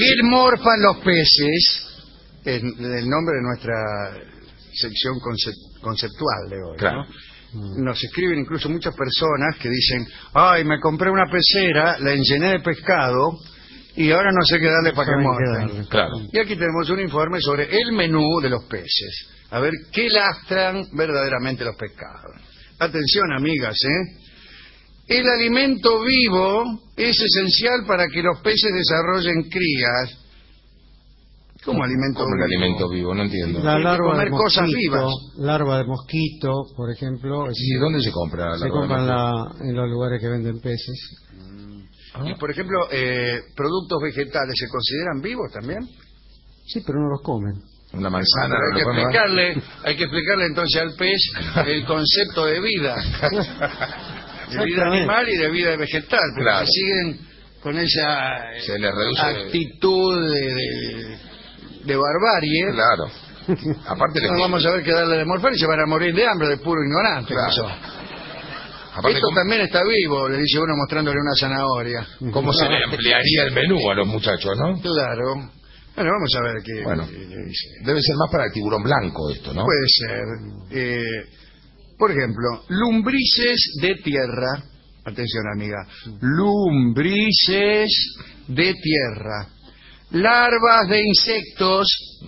Mil morfan los peces, es el nombre de nuestra sección conceptual de hoy, claro. ¿no? Nos escriben incluso muchas personas que dicen, ay, me compré una pecera, la enllené de pescado y ahora no sé qué darle para que morfen. Claro. Y aquí tenemos un informe sobre el menú de los peces. A ver, ¿qué lastran verdaderamente los pescados? Atención, amigas, El alimento vivo es esencial para que los peces desarrollen crías. ¿Cómo alimento ¿Cómo vivo? el alimento vivo? No entiendo. La larva comer de cosas mosquito, vivas. larva de mosquito, por ejemplo. ¿Y dónde se compra? Se compran en los lugares que venden peces. Y, por ejemplo, productos vegetales, ¿se consideran vivos también? Sí, pero no los comen. Una manzana. Pero hay que explicarle entonces al pez el concepto de vida. De vida animal y de vida vegetal. Porque Claro. siguen con esa Se les reduce actitud de barbarie. Claro. Aparte No vamos a ver qué darle de morfar y se van a morir de hambre, de puro ignorante. Claro. Esto también está vivo, le dice uno mostrándole una zanahoria. ¿Cómo se le ampliaría el menú a los muchachos, no? Claro. Bueno, vamos a ver qué Bueno, dice. debe ser más para el tiburón blanco esto, ¿no? Puede ser. Por ejemplo, lombrices de tierra. Atención, amiga. Lombrices de tierra. Larvas de insectos,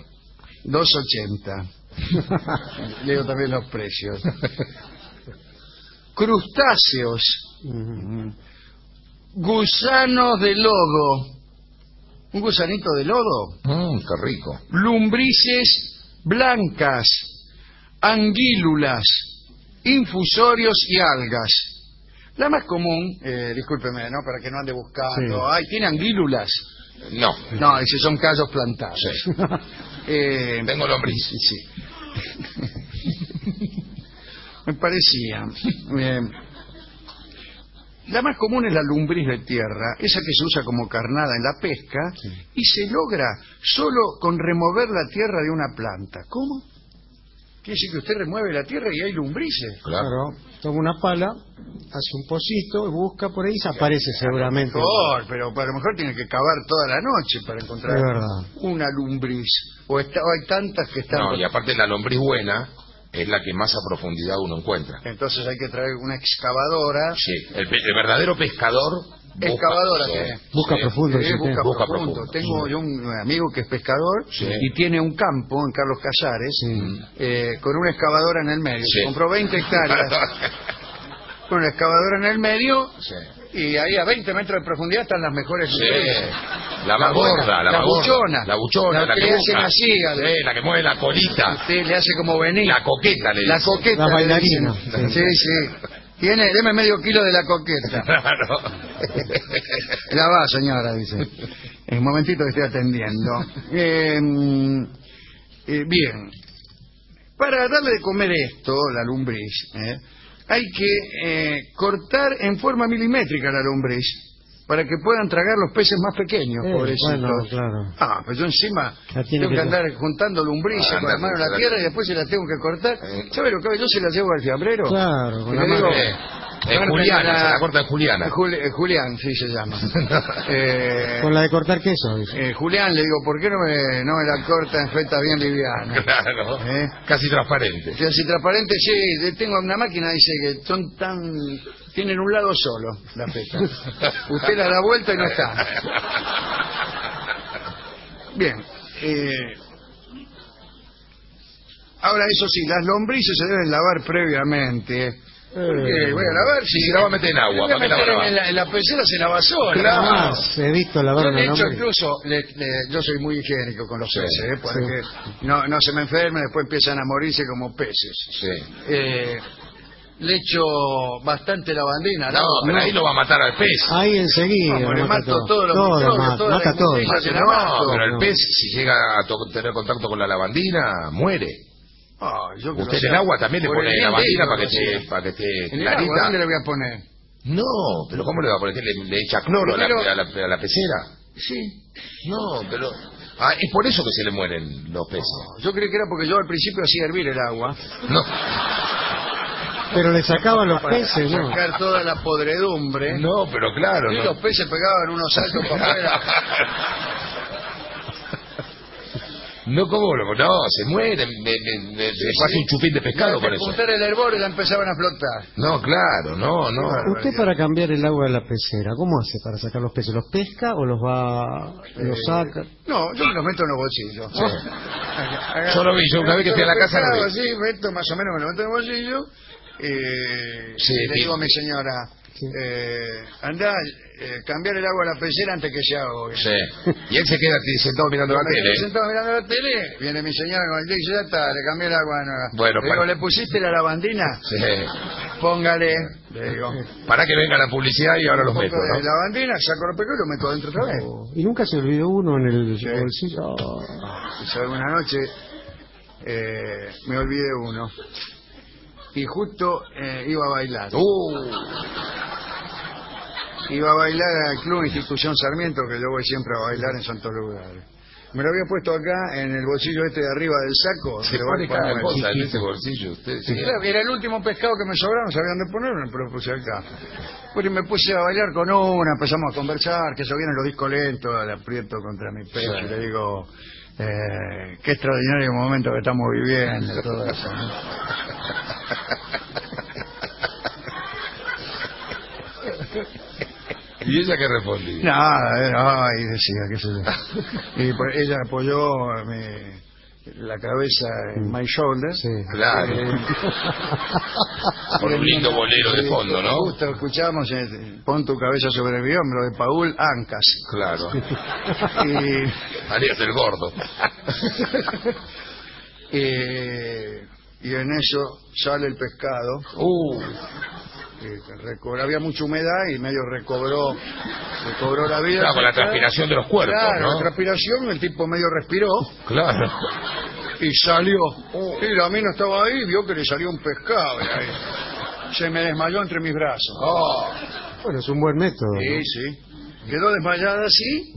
2.80. Leo también los precios. Crustáceos. Gusanos de lodo. ¿Un gusanito de lodo? Qué rico. Lombrices blancas, anguílulas, infusorios y algas. La más común, discúlpeme, ¿no? Para que no ande buscando. Sí. Ay, ¿tiene anguílulas? No. No, esos son callos plantados. Sí. Tengo lombriz. Sí. Me parecía. La más común es la lombriz de tierra, esa que se usa como carnada en la pesca, y se logra solo con remover la tierra de una planta. ¿Cómo? Quiere decir que usted remueve la tierra y hay lombrices. Claro. Toma una pala, hace un pocito, busca por ahí y se aparece seguramente. Mejor, pero a lo mejor tiene que cavar toda la noche para encontrar Es verdad. una lombriz. O hay tantas que están... No, y aparte la lombriz buena es la que más a profundidad uno encuentra. Entonces hay que traer una excavadora. Sí, el verdadero pescador... Excavadora sí, que busca sí. profundo. Sí, sí, busca busca profundo. profundo. Tengo yo un amigo que es pescador Sí. y tiene un campo en Carlos Casares con una excavadora en el medio. Sí. Se compró 20 hectáreas con una excavadora en el medio Sí. y ahí a 20 metros de profundidad están las mejores. Sí. La más buena, gorda, la más gorda. buchona. La buchona, la que que le hacen busca. así. Sí, la que mueve la colita. Usted le hace como venir. La coqueta le La dicen. coqueta. La le bailarina. dicen. Sí, sí. Deme medio kilo de la coqueta. Claro. La va, señora, dice. En un momentito que estoy atendiendo. Bien. Para darle de comer esto, la lombriz, hay que cortar en forma milimétrica la lombriz para que puedan tragar los peces más pequeños, pobrecitos. Bueno, claro. Ah, pues yo encima La tiene tengo que que- andar juntando lombrices con las manos en la tierra y después se las tengo que cortar. ¿Sabe lo que hago? Yo se las llevo al fiambrero. Claro, con Y la le digo, mano. Juliana, se la corta en Juliana. Julián, sí se llama. Con la de cortar queso, dice. Julián, le digo, ¿por qué no me la corta en feta bien liviana? Claro. ¿Eh? Casi transparente. Si así transparente, sí, tengo una máquina, dice que son tienen un lado solo, la feta. Usted la da vuelta y no está. Bien. Ahora, eso sí, las lombrices se deben lavar previamente. Porque voy a lavar, Si se la va a meter en agua, voy a ¿para qué la va a meter lavar? en la pecera, se lava sola. Claro. Jamás he visto lavar Yo, una de hecho, lombriz. incluso, yo soy muy higiénico con los Sí, peces, para que no se me enfermen, después empiezan a morirse como peces. Sí. Le echo bastante lavandina. No, pero ahí lo va a matar al pez. Ahí enseguida. No, le lo mata mato todo. todos los Todo, microbios, todas mata las todo. inmunditas, se la No, mato. pero el No. pez, si llega a tener contacto con la lavandina, muere. Yo que Usted lo en el sé. agua también le Por pone el bien de lavandina ellos, para que lo sé. esté En el agua, clarita. ¿dónde le voy a poner? No, pero ¿cómo le va a poner? ¿Le echa cloro Primero- a la pecera? Sí. No, pero... Ah, es por eso que se le mueren los peces. Yo creí que era porque yo al principio hacía hervir el agua. No, Pero le sacaban los Para peces, ¿no? sacar toda la podredumbre. no, pero claro. Y no. los peces pegaban unos saltos para afuera. No, ¿cómo? No, se mueren. Me pasa un chupín de pescado con eso. Juntar el hervor y la empezaban a flotar. No, claro, no. Usted para cambiar el agua de la pecera, ¿cómo hace para sacar los peces? ¿Los pesca o los saca? No, yo me los meto en los bolsillos. Sí. Yo lo vi, yo una vez que fui a la casa lo vi. Sí, meto más o menos, me lo meto en el bolsillo. Sí, y le digo a mi señora, andá, cambiar el agua a la pecera antes que se ahogue. Sí. Y él se queda sentado mirando la tele. Sentado mirando la tele, viene mi señora con el dice, ya está, le cambié el agua nueva. Bueno, le digo, ¿le pusiste la lavandina? Sí. Póngale, le digo. Para que venga la publicidad y ahora los meto, ¿no? De lavandina, saco los pescados y los meto adentro otra vez. Y nunca se olvidó uno en el bolsillo. Y una noche me olvidé uno. Y justo iba a bailar. Iba a bailar al Club Institución Sarmiento, que yo voy siempre a bailar en santos lugares. Me lo había puesto acá en el bolsillo de arriba del saco. Se pone cada cosa en ese bolsillo. Usted, sí. Era el último pescado que me sobraba, no sabía dónde ponerlo, pero lo puse acá. Pues me puse a bailar con una, empezamos a conversar, que eso viene los discos lentos, le aprieto contra mi pecho y le digo, qué extraordinario momento que estamos viviendo, todo eso, ¿no? ¿Y ella qué respondía? Nada, ay, decía, qué sé yo. Y pues ella apoyó la cabeza en my shoulder. Sí. Claro. Con un lindo bolero de fondo, ¿no? Justo escuchamos Pon tu cabeza sobre mi hombro de Paul Ancas. Claro. Y Harías el gordo. y en eso sale el pescado. Había mucha humedad y medio recobró la vida. Claro, con la transpiración de los cuerpos, claro, ¿no? la transpiración, el tipo medio respiró. Claro. Y salió. Y la mina estaba ahí y vio que le salió un pescado. Y ahí se me desmayó entre mis brazos. Bueno, es un buen método. Sí. Quedó desmayada así.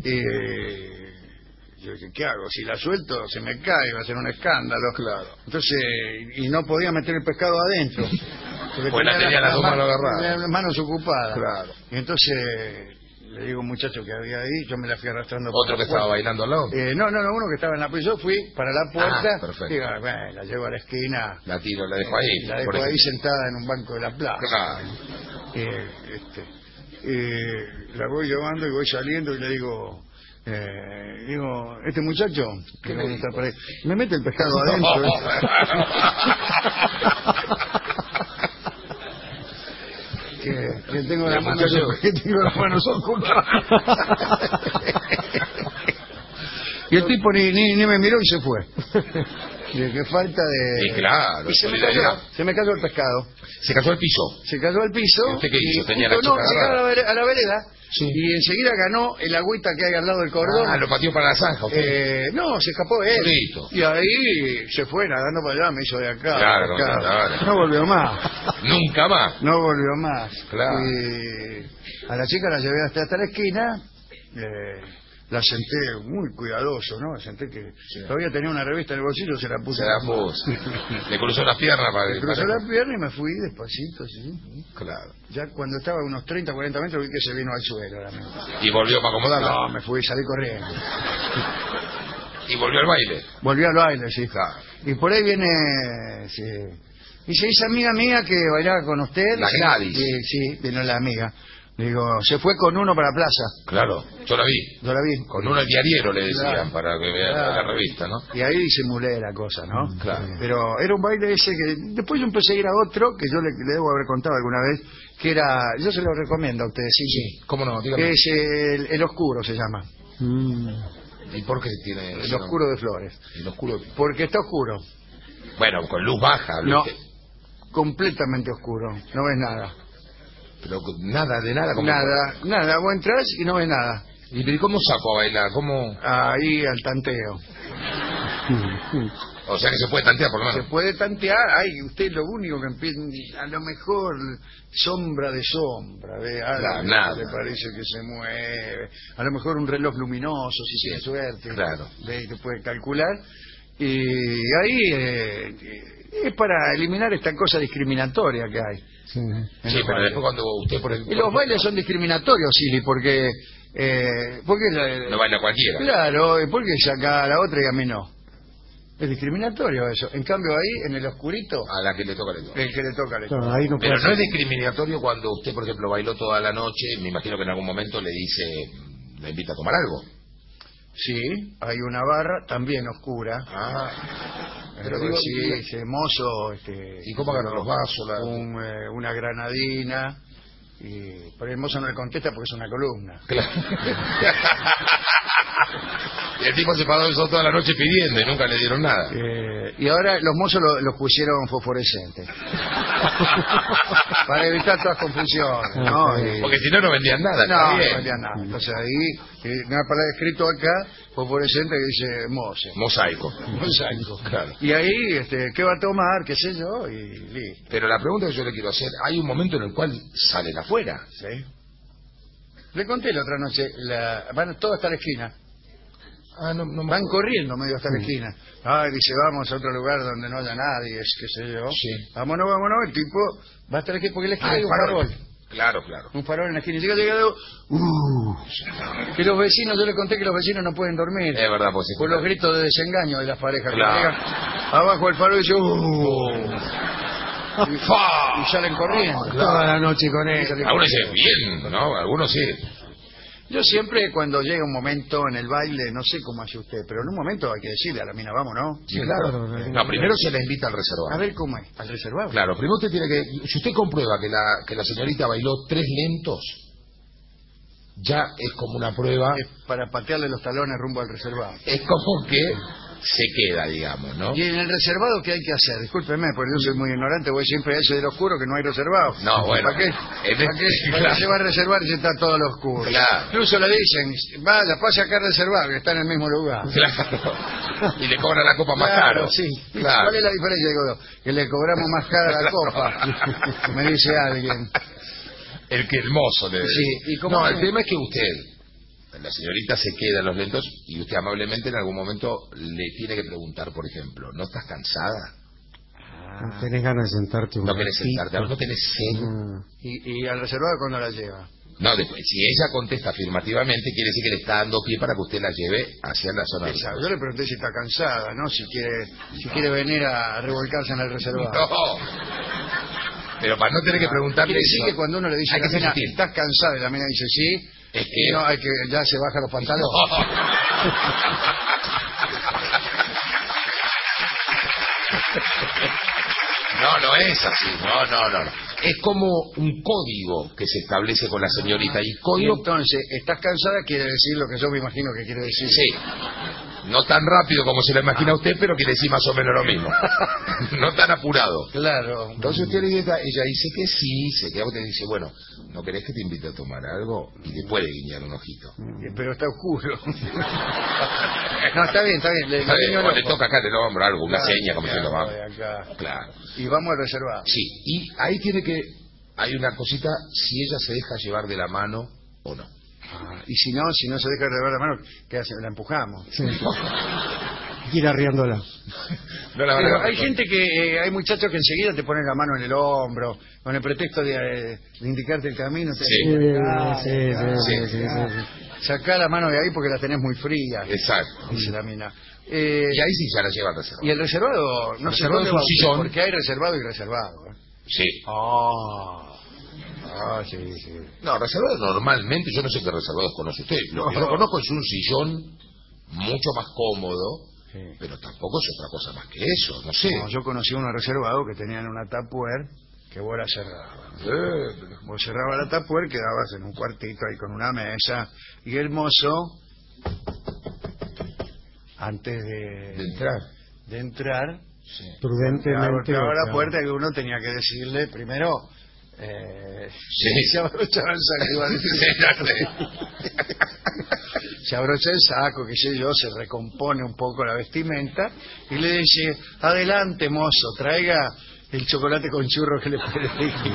Yo dije, ¿qué hago? Si la suelto, se me cae, va a ser un escándalo. Claro. Entonces, y no podía meter el pescado adentro. Pues tenía las dos manos agarradas. Las manos ocupadas. Claro. Y entonces le digo a un muchacho que había ahí, yo me la fui arrastrando. ¿Otro que estaba bailando al lado? No, uno que estaba en la puerta. Yo fui para la puerta. Perfecto. Digo, bueno, la llevo a la esquina. La tiro, la dejo ahí. La dejo ahí sentada en un banco de la plaza. Claro. La voy llevando y voy saliendo y le digo... este muchacho que me, está por ahí, me mete el pescado adentro. que tengo las manos ocupadas. Y el tipo ni me miró y se fue. Qué falta de... Sí, claro, y solidaridad. se me cayó el pescado. Se cayó al piso. Se cayó al piso. ¿Y usted qué hizo? Tenía la choca agarrada. a la vereda. Sí. Y enseguida ganó el agüita que hay al lado del cordón. Lo pateó para la zanja. No, se escapó él. Listo. Y ahí se fue nadando para allá, me hizo de acá. Claro, acá. claro. No volvió más. Nunca más. No volvió más. Claro. Y a la chica la llevé hasta la esquina. La senté muy cuidadoso, ¿no? Senté que todavía tenía una revista en el bolsillo, se la puse. Se la puso. Le cruzó las piernas para... Le cruzó la pierna y me fui despacito, sí. Claro. Ya cuando estaba a unos 30, 40 metros vi que se vino al suelo. ¿Y volvió para acomodarla? No, me fui, salí corriendo. ¿Y volvió al baile? Volví al baile, sí. Claro. Y por ahí viene... Sí. Dice, esa amiga mía que bailaba con usted... La Gladys. Sí, vino la amiga. Digo, se fue con uno para plaza. Claro, yo la vi. Yo la vi. Con uno el diariero le decían, Claro. para que vea la revista, ¿no? Y ahí disimulé la cosa, ¿no? Claro. Pero era un baile ese que... Después yo empecé a ir a otro, que yo le debo haber contado alguna vez, que era... Yo se lo recomiendo a ustedes, sí. ¿Cómo no? Dígame. Que es el Oscuro, se llama. ¿Y por qué tiene...? El Oscuro de Flores. El oscuro... Porque está oscuro. Bueno, con luz baja. No, ¿viste? completamente oscuro. No ves nada. Pero nada, de nada. Como Nada. Vos entrás y no ves nada. ¿Y cómo saco a bailar? ¿Cómo...? Ahí al tanteo. O sea que se puede tantear por lo Se menos. puede tantear. Ay, usted lo único que empieza... A lo mejor sombra de sombra. ¿Ve? Claro, nada. Le parece que se mueve. A lo mejor un reloj luminoso, si tiene suerte. Claro. ¿Ve? Que puede calcular. Y ahí... es para eliminar esta cosa discriminatoria que hay. Sí. Sí, pero después cuando usted por el... Y los bailes son discriminatorios, Silly, porque ¿Por qué No baila cualquiera. Claro, ¿por qué saca a la otra y a mí no? Es discriminatorio eso. En cambio ahí, en el oscurito, A la que le toca le toca. el que le toca le toca. Claro, ahí no puede Pero no es hacer. discriminatorio cuando usted, por ejemplo, bailó toda la noche. Me imagino que en algún momento le dice, le invita a tomar algo. Sí, hay una barra también oscura. Pero Pero digo, sí, ese mozo... ¿y cómo agarran los vasos? una granadina. Pero el mozo no le contesta porque es una columna. Claro. Y el tipo se pasó eso toda la noche pidiendo y nunca le dieron nada. Y ahora los mozos los pusieron fosforescentes. Para evitar todas confusiones, ¿no? Porque si no, no vendían nada. No, está no bien. vendían nada. Entonces ahí, una palabra escrito acá, fosforescente que dice mozo. Mosaico. Mosaico. Claro. Y ahí, ¿qué va a tomar? ¿Qué sé yo? Y listo. Pero la pregunta que yo le quiero hacer, hay un momento en el cual salen afuera. ¿Sí? Le conté la otra noche, van todos hasta la esquina. No Van corriendo medio hasta la esquina. Ay, dice, vamos a otro lugar donde no haya nadie, qué sé yo. Sí. Vámonos, el tipo va hasta la esquina porque le esquina hay un farol. farol. Claro. Un farol en la esquina. Llega, que los vecinos, yo le conté que los vecinos no pueden dormir. Es verdad, pues sí. Por los gritos de desengaño de las parejas. Claro. Que llegan abajo del farol y dice, y salen corriendo. Toda la noche con él. Algunos dicen bien, ¿no? Algunos sí. Yo siempre cuando llega un momento en el baile, no sé cómo hace usted, pero en un momento hay que decirle a la mina, vamos, ¿no? Sí, claro. No, primero se la invita al reservado. A ver cómo es, al reservado. Claro, primero usted tiene que... Si usted comprueba que la señorita bailó 3 lentos, ya es como una prueba... Es para patearle los talones rumbo al reservado. Es como que se queda, digamos, ¿no? ¿Y en el reservado qué hay que hacer? Discúlpeme, porque yo soy muy ignorante, voy siempre a ese del oscuro que no hay reservado. No, bueno. ¿Para qué, ¿Para qué se va a reservar si está todo lo oscuro? Claro. Incluso le dicen, vaya, pase acá a reservar, que está en el mismo lugar. Claro. Y le cobran la copa más caro. Sí. Claro. ¿Cuál es la diferencia? Digo, que le cobramos más cara la copa. Me dice alguien. El mozo le Sí, ¿y cómo No, es? el tema es que la señorita se queda en los lentos y usted amablemente en algún momento le tiene que preguntar, por ejemplo, ¿no estás cansada? No tenés ganas de sentarte un ¿No querés ratito? sentarte? ¿No tenés sed? ¿Y al reservado cuándo la lleva? No, después, si ella contesta afirmativamente, quiere decir que le está dando pie para que usted la lleve hacia la zona. Yo le pregunté si está cansada, ¿no? Si quiere venir a revolcarse en el reservado. No. Pero para no tener que preguntarle Quiere decir eso, que cuando uno le dice a hay la que ser mina, sutil. ¿estás cansada? Y la mina dice sí. Es que... No, hay que ya se baja los pantalones. No es así. No. Es como un código que se establece con la señorita. Y Y código... entonces, ¿estás cansada? Quiere decir lo que yo me imagino que quiere decir. Sí. No tan rápido como se lo imagina usted, pero quiere decir más o menos lo mismo. No tan apurado. Claro. Entonces usted le dice, ella dice que sí, se queda, usted dice, bueno, ¿no querés que te invite a tomar algo? Y le puede guiñar un ojito. Pero está oscuro. No, está bien. Está bien, guiño o el le ojo. toca acá el hombro, algo, una Claro, seña, como claro, diciendo, vamos. de acá. Claro. Y vamos al reservado. Sí, y ahí hay una cosita, si ella se deja llevar de la mano o no. Y si no se deja de ver la mano, ¿qué hace? La empujamos. Sí. Ir arriándola. No la van a Pero agarrar hay con- gente hay muchachos que enseguida te ponen la mano en el hombro, con el pretexto de indicarte el camino. Te Sí. dicen, Sí. sacá la mano de ahí porque la tenés muy fría, Exacto. dice la mina. Y ahí sí ya la lleva al reservado. Y el reservado, no sé Reservado dónde es un va usted, sillón. porque hay reservado y reservado. Sí. Sí. No, reservado normalmente, yo no sé qué reservados conoce usted. Lo que yo conozco es un sillón mucho más cómodo, Sí. pero tampoco es otra cosa más que eso, no sé. No, yo conocí uno reservado que tenían una tupperware que vos la cerrabas. Vos cerrabas la tupperware, quedabas en un cuartito ahí con una mesa, y el mozo, antes de entrar, Prudentemente. golpeaba la puerta y uno tenía que decirle primero se abrochaba el saco, iba a decir. Se abrocha el saco, qué sé yo, se recompone un poco la vestimenta y le dice, adelante mozo, traiga el chocolate con churro que le puede elegir.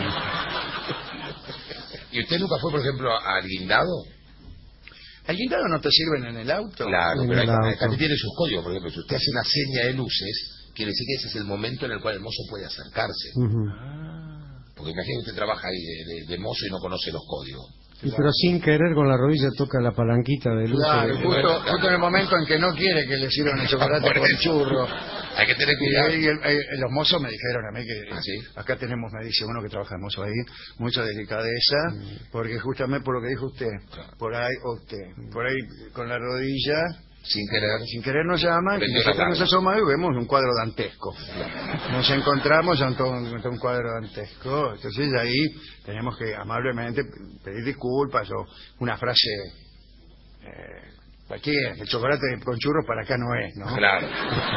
¿Y usted nunca fue, por ejemplo, al guindado? ¿Al guindado no te sirven en el auto? Claro, En pero el auto. también tiene sus códigos. Por ejemplo, si usted hace una seña de luces, quiere decir que ese es el momento en el cual el mozo puede acercarse. Ujú. Porque imagínate, usted trabaja ahí de mozo y no conoce los códigos. Y pero sin querer con la rodilla toca la palanquita de luz. Claro, justo en el momento en que no quiere que le sirvan el chocolate con churro. Hay que tener cuidado. Y los mozos me dijeron a mí que ¿Ah, sí? acá tenemos, me dice uno que trabaja de mozo ahí, mucha delicadeza, porque justamente por lo que dijo usted, por ahí con la rodilla, sin querer nos llaman, y nosotros nos asomamos y vemos un cuadro dantesco. Nos encontramos ante un cuadro dantesco, entonces ahí tenemos que amablemente pedir disculpas o una frase... cualquiera, el chocolate con churros para acá no es, ¿no? Claro.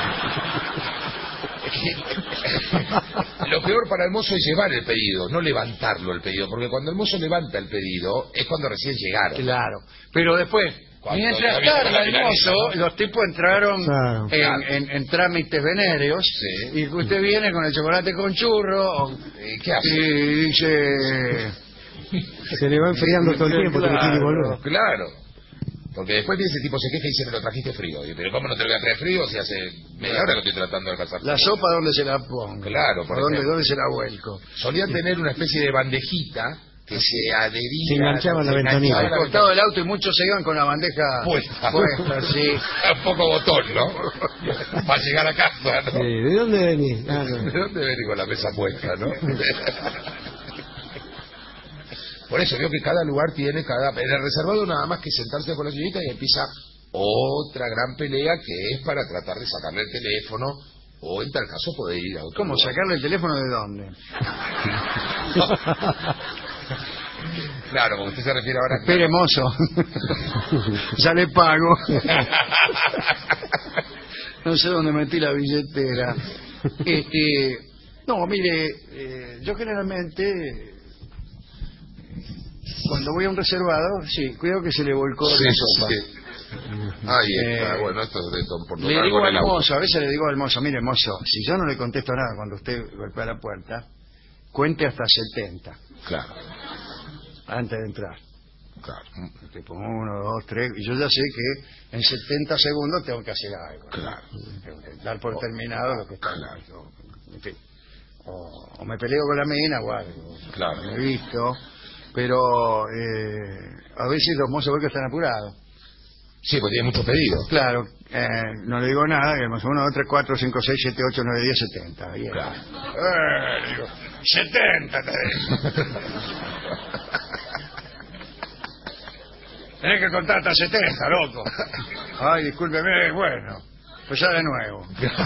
Lo peor para el mozo es llevar el pedido, no levantarlo el pedido, porque cuando el mozo levanta el pedido es cuando recién llegaron. Claro, pero después, mientras tarda el mozo, los tipos entraron en trámites venéreos, y usted viene con el chocolate con churro, ¿qué hace? y dice... Se le va enfriando todo el tiempo, Claro, que tiene que volver. Claro. Porque después viene ese tipo se queja y dice, me lo trajiste frío. Y, pero ¿cómo no te lo voy a traer frío si hace media hora que estoy tratando de alcanzar? La sopa, ¿dónde se la pongo? Claro, por ejemplo. ¿Dónde se la vuelco? Solían tener una especie de bandejita que se adhería... Se enganchaba en la ventanilla. Al costado del auto y muchos se iban con la bandeja puesta, sí. Un poco botón, ¿no? Para llegar a casa, ¿no? Sí, ¿de dónde venís? Ah, no. ¿De dónde venís con la mesa puesta, no? Por eso veo que cada lugar tiene en el reservado nada más que sentarse con la señorita y empieza otra gran pelea que es para tratar de sacarle el teléfono o en tal caso poder ir a otro ¿Cómo? lugar. ¿Sacarle el teléfono de dónde? Claro, como usted se refiere ahora... Espere, mozo. Ya le pago. No sé dónde metí la billetera. No, mire, yo generalmente... Cuando voy a un reservado, sí, cuidado que se le volcó la sopa. Sí. Ahí está, bueno, esto es de por Le digo al mozo, a veces le digo al mozo, mire mozo, si yo no le contesto nada cuando usted golpea la puerta, cuente hasta 70. Claro. Antes de entrar. Claro. Tipo 1, 2, 3, y yo ya sé que en 70 segundos tengo que hacer algo. Claro. Dar por terminado lo que está. Claro. En fin. O me peleo con la mina o algo. Claro. Me he visto. Pero a veces los mozos que están apurados. Sí, porque tiene muchos pedidos. Claro, no le digo nada, que 1, 2, 3, 4, 5, 6, 7, 8, 9, 10, 70. Bien. Claro. Digo, 70 te digo. Tenés que contar hasta 70, loco. Ay, discúlpeme, bueno, pues ya de nuevo.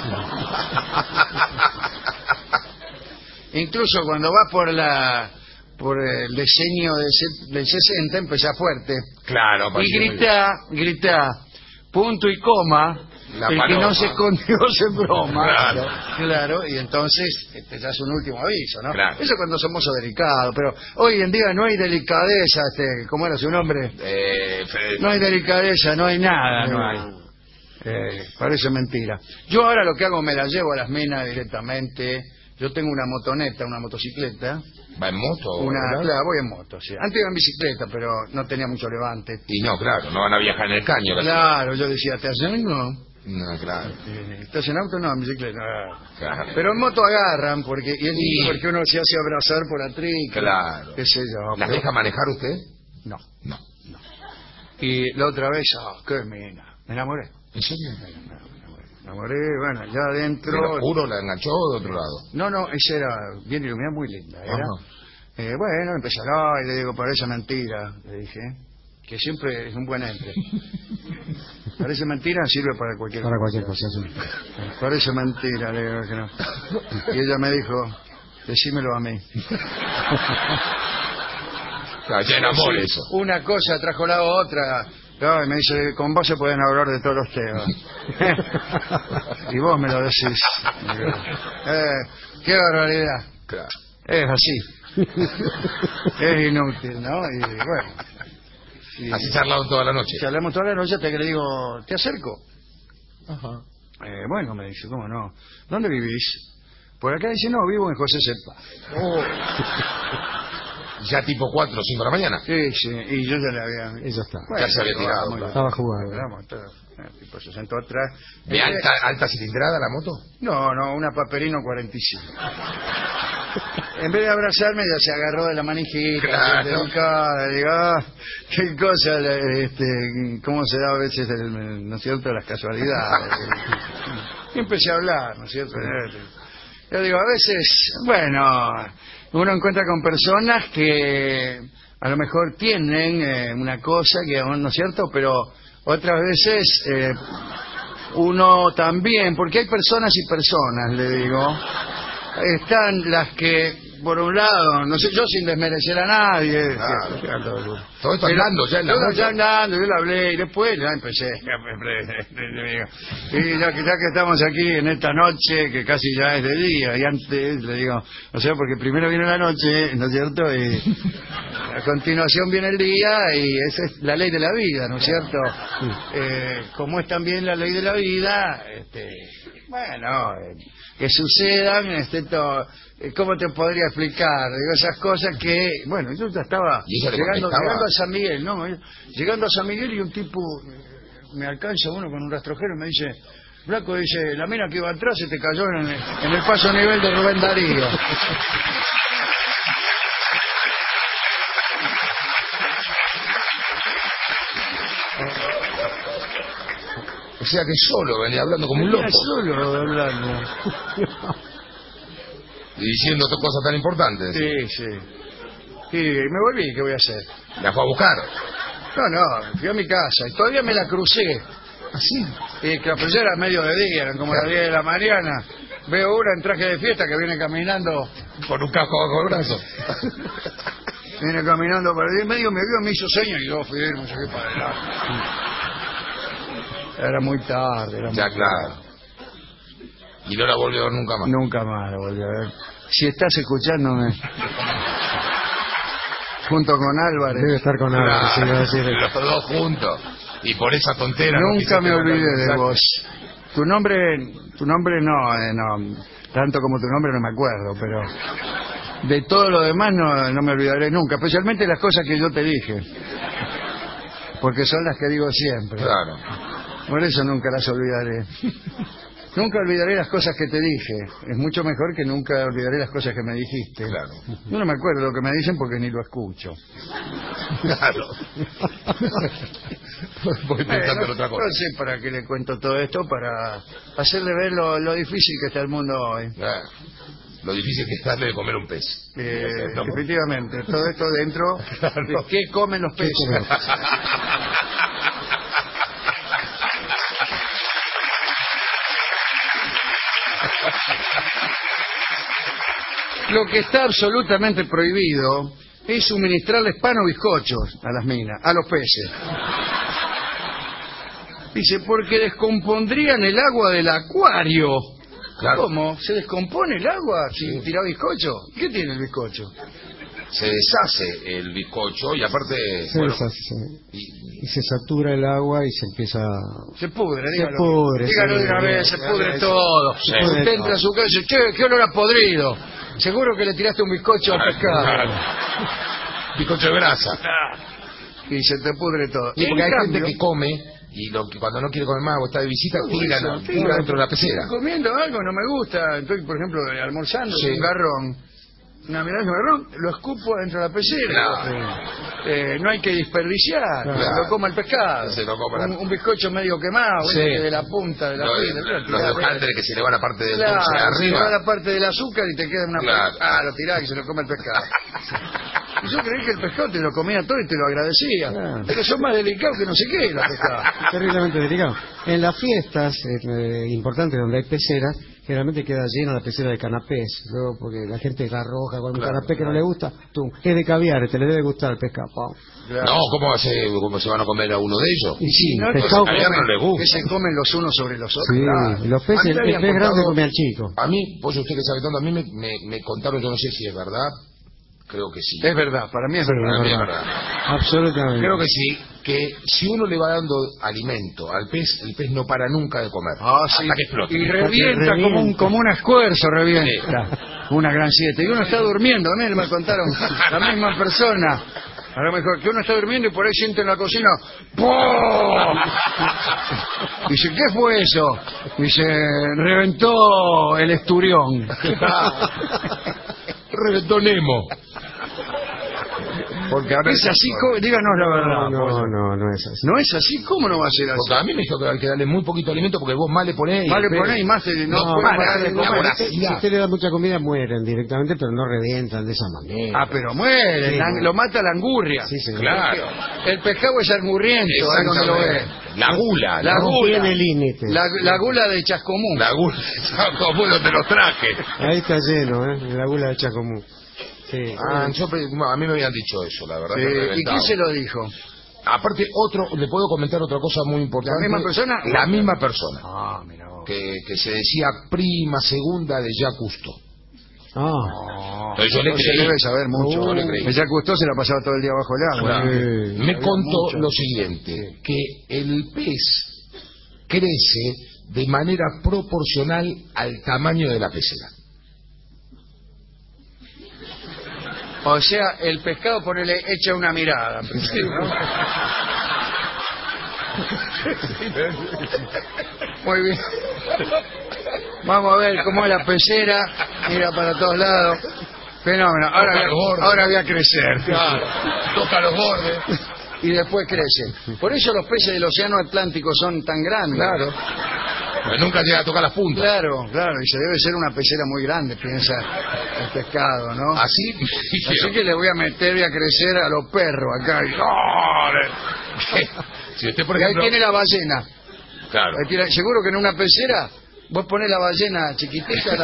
Incluso cuando vas por el diseño del 60, empezá fuerte. Claro, y grita, punto y coma, la el paloma. que no se escondió se broma. Claro. Y entonces te hace un último aviso, ¿no? Claro. Eso cuando somos delicados, pero hoy en día no hay delicadeza, ¿cómo era su nombre? No hay delicadeza, no hay nada, no hay. Parece mentira. Yo ahora lo que hago, me la llevo a las minas directamente. Yo tengo una motoneta, una motocicleta. ¿Va en moto? Claro, voy en moto, sí. Antes iba en bicicleta, pero no tenía mucho levante. Y no, claro, no van a viajar en el caño. Claro, yo decía, ¿te hacen? No. No, claro. ¿Estás en auto? No, en bicicleta. Claro. Pero en moto agarran, porque uno se hace abrazar por atrás. Claro. Qué sé yo. ¿Las deja manejar usted? No. No. Y la otra vez, qué mina. Me enamoré. ¿En serio? Me enamoré, bueno, ya adentro... ¿De lo juro, la enganchó de otro lado? No, esa era bien iluminada, muy linda. Era. Bueno, empecé y le digo, parece mentira, le dije, que siempre es un buen entre. Parece mentira, sirve para cualquier cosa. Sí. Parece mentira, le digo que no. Y ella me dijo, decímelo a mí. Ya enamor eso. Una cosa trajo la otra. Y me dice, con vos se pueden hablar de todos los temas. Y vos me lo decís. Qué barbaridad. Claro. Es así. Es inútil, ¿no? Y bueno. Así charlaron toda la noche. Charlamos toda la noche hasta que le digo, ¿te acerco? Ajá. Bueno, me dice, ¿cómo no? ¿Dónde vivís? Por acá dice, no, vivo en José Cepaz. Ya tipo 4 o 5 de la mañana. Sí, y yo ya le había... Eso está. Ya se había tirado. Claro. Estaba jugando. El tipo se sentó atrás. ¿De alta cilindrada la moto? No, una Paperino 45. En vez de abrazarme, ya se agarró de la manijita. Claro. Delicada, digo, qué cosa, cómo se da a veces, ¿no es cierto?, las casualidades. Y empecé a hablar, ¿no es cierto? Yo digo, a veces, bueno, uno encuentra con personas que a lo mejor tienen una cosa que aún no es cierto, pero otras veces uno también, porque hay personas y personas, le digo. Están las que, por un lado, no sé, yo sin desmerecer a nadie, Todo esto andando ya en la todo moto. ya andando, yo le hablé y después ya empecé. Y ya que estamos aquí en esta noche, que casi ya es de día, y antes le digo, o sea, porque primero viene la noche, ¿no es cierto? Y a continuación viene el día, y esa es la ley de la vida, ¿no es cierto? Como es también la ley de la vida, bueno, que sucedan, ¿cómo te podría explicar? Digo, esas cosas que, bueno, yo ya estaba llegando a San Miguel, ¿no? Llegando a San Miguel y un tipo me alcanza uno con un rastrojero y me dice, Flaco, dice, la mina que iba atrás se te cayó en el paso a nivel de Rubén Darío. O sea que solo venía hablando como un loco. Solo hablando. Y diciendo cosas tan importantes. Sí. Y me volví, ¿qué voy a hacer? La fue a buscar. No, fui a mi casa y todavía me la crucé. ¿Así? Y que pues era medio de día, eran como las 10 de la mañana. Veo una en traje de fiesta que viene caminando. Con un casco bajo el brazo. Viene caminando por ahí, medio me vio, me hizo señas y yo fui, no sé qué para adelante. Era muy tarde. Ya, claro. Y no la volvió a ver nunca más. Nunca más la volví a ver. Si estás escuchándome, junto con Álvarez. Debe estar con Álvarez, sí, iba a decir. Los dos juntos. Y por esa tontera. Nunca me olvidé de vos. Tu nombre no, tanto como tu nombre no me acuerdo, pero de todo lo demás no me olvidaré nunca, especialmente las cosas que yo te dije, porque son las que digo siempre. Claro. Por eso nunca las olvidaré. Nunca olvidaré las cosas que te dije. Es mucho mejor que nunca olvidaré las cosas que me dijiste. Claro. Yo no me acuerdo lo que me dicen porque ni lo escucho. Claro. Voy pensando en otra cosa. No sé para qué le cuento todo esto, para hacerle ver lo difícil que está el mundo hoy. Claro. Lo difícil que es darle de comer un pez. Efectivamente, todo esto dentro de qué comen los peces. Lo que está absolutamente prohibido es suministrarles pan o bizcochos a las minas, a los peces. Dice, porque descompondrían el agua del acuario. Claro. ¿Cómo? ¿Se descompone el agua sin tirar bizcocho? ¿Qué tiene el bizcocho? Se deshace el bizcocho y aparte... Se deshace, y se satura el agua y se empieza... Se pudre, dígalo. pudre, Dígalo sí, de una vez, se pudre todo. Sí. Usted entra a su casa y dice, che, qué olor a podrido. Seguro que le tiraste un bizcocho al pescado. Claro. Bizcocho de grasa. Y se te pudre todo. Y porque En hay cambio, gente que come y cuando no quiere comer más o está de visita, tira dentro de la pecera. Estoy comiendo algo, no me gusta. Estoy, por ejemplo, almorzando Sí. un garrón. Una milanesa de garrón, lo escupo dentro de la pecera. Claro. No hay que desperdiciar. Claro. Lo coma el pescado. Se lo coma un bizcocho medio quemado, Sí. de la punta de la fila. Los de hojaldre que se le va la parte del Claro, dulce se le va arriba. la parte del azúcar y te queda una... Claro. Lo tirás y se lo come el pescado. Y yo creí que el pescado te lo comía todo y te lo agradecía. Claro. Pero son más delicados que no sé qué los pescados. Terriblemente delicado. En las fiestas importantes donde hay peceras, generalmente queda llena la pecera de canapés. Luego, porque la gente la arroja con un canapé que no le gusta, ¡tum! Es de caviar, te le debe gustar el pescado. ¡Pum! Claro. No, ¿cómo se van a comer a uno de ellos? Y sí, No, pescado a ella no le gusta. que se comen los unos sobre los otros. Sí, Claro. los peces, A mí me el habían pez grande contado- come al chico. A mí, pues usted que sabe tanto, a mí me contaron, yo no sé si es verdad, creo que sí. Es verdad, para mí es Sí, verdad. Para mí es verdad. verdad. Absolutamente. Creo que sí, que si uno le va dando alimento al pez, el pez no para nunca de comer. Ah, sí. Hasta que explote. Y revienta como un esfuerzo, revienta. Sí. Una gran siesta. Y uno está durmiendo, a mí me contaron la misma persona. A lo mejor que uno está durmiendo y por ahí siente en la cocina ¡pum! Dice, ¿qué fue eso? Dice, reventó el esturión. Retonemo. Porque ahora ¿Es así? Díganos la verdad. No es así. ¿No es así? ¿Cómo no va a ser así? Porque a mí me dijo que hay que darle muy poquito alimento porque vos más le ponés. Más le ponés y más te... No, puede para parar de de comer. comer. Si usted le da mucha comida, mueren directamente, pero no revientan de esa manera. Ah, pero muere, Sí, no. lo mata la angurria. Sí, señor. Claro. El pescado es angurriento, ahí donde lo ve. La gula. La ¿no? gula. Tiene límite. La gula de Chascomún. La gula. Como donde los traje. Ahí está lleno, la gula de Chacomú. Sí. A mí me habían dicho eso, la verdad. Sí, que ¿y reventaba. quién se lo dijo? Aparte, le puedo comentar otra cosa muy importante. ¿La misma persona? La misma persona. Ah, mira vos. Que se decía prima segunda de Jacques Cousteau. Entonces yo le No se creí. debe saber mucho. Yo le creí. Ella Cousteau se la pasaba todo el día bajo el agua. Claro. Sí, Me había contó mucho. lo siguiente, que el pez crece de manera proporcional al tamaño de la pecera. O sea, el pescado, ponele, echa una mirada primero, ¿no? Muy bien. Vamos a ver cómo es la pecera. Mira para todos lados. Fenómeno. Ahora voy a crecer. Claro, toca los bordes. Y después crecen. Por eso los peces del océano Atlántico son tan grandes. Claro. Pero nunca llega a tocar las puntas. Claro, claro. Y se debe ser una pecera muy grande, piensa el pescado, ¿no? Así. Así que le voy a meter y a crecer a los perros acá. Si usted, por Y ahí ejemplo. tiene la ballena. Claro. Ahí tiene- seguro que en una pecera vos ponés la ballena chiquitita.